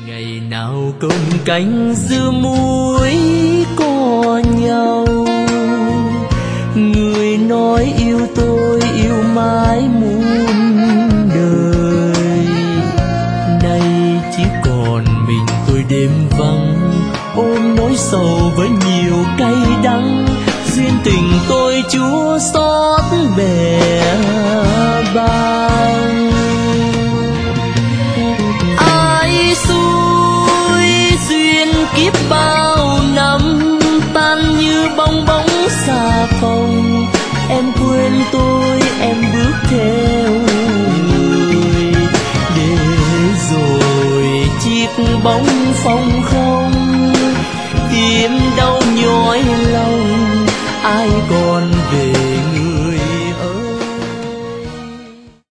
Ngày nào cơm canh dưa muối có nhau, người nói yêu tôi yêu mãi muôn đời. Nay chỉ còn mình tôi đêm vắng, ôm nỗi sầu với nhiều cay đắng. Duyên tình tôi chúa xót bè bàng. Ai xui duyên kiếp bao năm, tan như bong bóng xà phòng. Em quên tôi em bước theo người, để rồi chiếc bóng phong